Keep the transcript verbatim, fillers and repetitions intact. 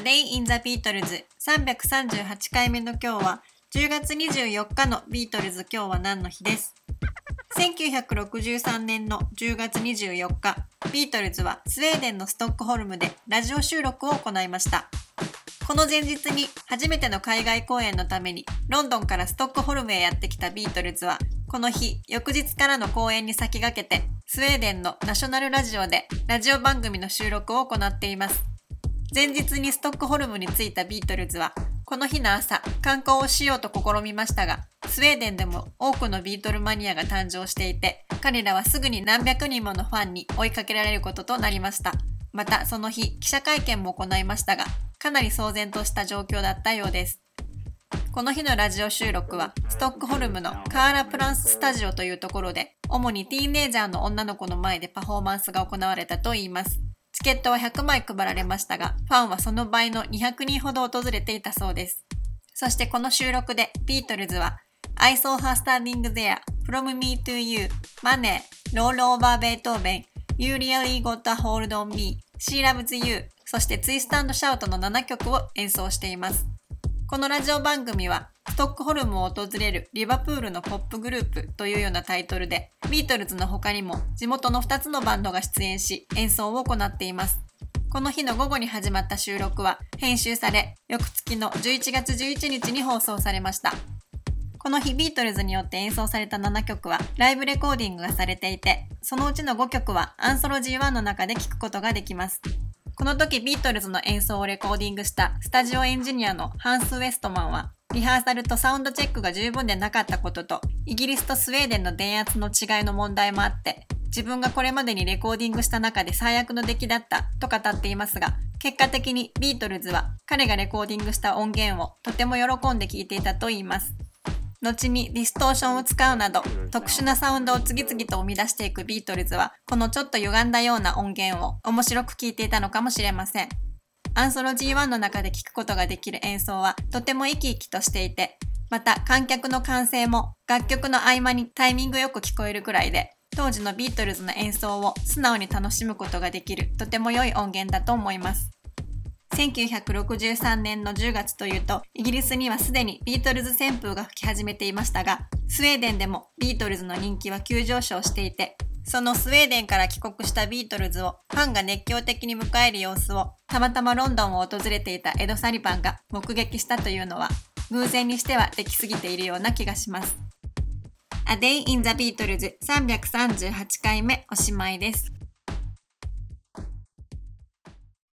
Day in the Beatles さんびゃくさんじゅうはちかいめの今日はじゅうがつにじゅうよっかのビートルズ今日は何の日です。せんきゅうひゃくろくじゅうさんねんのじゅうがつにじゅうよっか、ビートルズはスウェーデンのストックホルムでラジオ収録を行いました。この前日に初めての海外公演のためにロンドンからストックホルムへやってきたビートルズは、この日翌日からの公演に先駆けてスウェーデンのナショナルラジオでラジオ番組の収録を行っています。前日にストックホルムに着いたビートルズはこの日の朝観光をしようと試みましたが、スウェーデンでも多くのビートルマニアが誕生していて、彼らはすぐに何百人ものファンに追いかけられることとなりました。またその日記者会見も行いましたが、かなり騒然とした状況だったようです。この日のラジオ収録はストックホルムのカーラプランススタジオというところで、主にティーンエイジャーの女の子の前でパフォーマンスが行われたといいます。チケットはひゃくまい配られましたが、ファンはその倍のにひゃくにんほど訪れていたそうです。そしてこの収録でビートルズは I saw her standing there, From me to you, Money, Roll over Beethoven, You really got a hold on me, She loves you、そしてツイスト&シャウトのななきょくを演奏しています。このラジオ番組はストックホルムを訪れるリバプールのポップグループというようなタイトルで、ビートルズの他にも地元のふたつのバンドが出演し演奏を行っています。この日の午後に始まった収録は編集され、翌月のじゅういちがつじゅういちにちに放送されました。この日ビートルズによって演奏されたななきょくはライブレコーディングがされていて、そのうちのごきょくはアンソロジーワンの中で聴くことができます。この時ビートルズの演奏をレコーディングしたスタジオエンジニアのハンス・ウェストマンは、リハーサルとサウンドチェックが十分でなかったことと、イギリスとスウェーデンの電圧の違いの問題もあって、自分がこれまでにレコーディングした中で最悪の出来だったと語っていますが、結果的にビートルズは彼がレコーディングした音源をとても喜んで聴いていたといいます。後にディストーションを使うなど特殊なサウンドを次々と生み出していくビートルズは、このちょっと歪んだような音源を面白く聴いていたのかもしれません。アンソロジーワンの中で聴くことができる演奏はとても生き生きとしていて、また観客の歓声も楽曲の合間にタイミングよく聞こえるくらいで、当時のビートルズの演奏を素直に楽しむことができるとても良い音源だと思います。せんきゅうひゃくろくじゅうさんねんのじゅうがつというと、イギリスにはすでにビートルズ旋風が吹き始めていましたが、スウェーデンでもビートルズの人気は急上昇していて、そのスウェーデンから帰国したビートルズをファンが熱狂的に迎える様子を、たまたまロンドンを訪れていたエド・サリバンが目撃したというのは、偶然にしてはできすぎているような気がします。A Day in the Beatles さんびゃくさんじゅうはちかいめおしまいです。